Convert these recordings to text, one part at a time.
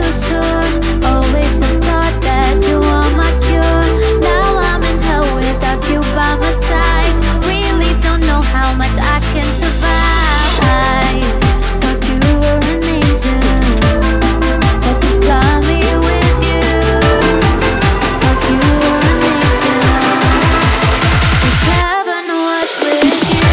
so sure. Always have thought that you are my cure. Now I'm in hell without you by my side. Really don't know how much I can survive. I thought you were an angel that could fly me with you. Thought you were an angel, 'cause heaven was with you.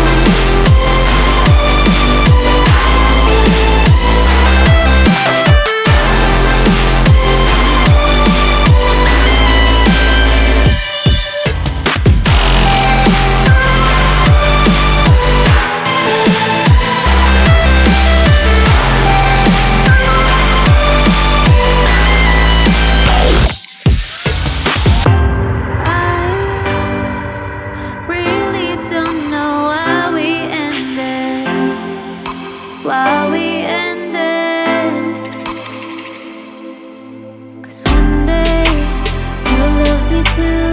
Why we ended. 'Cause one day you loved me too.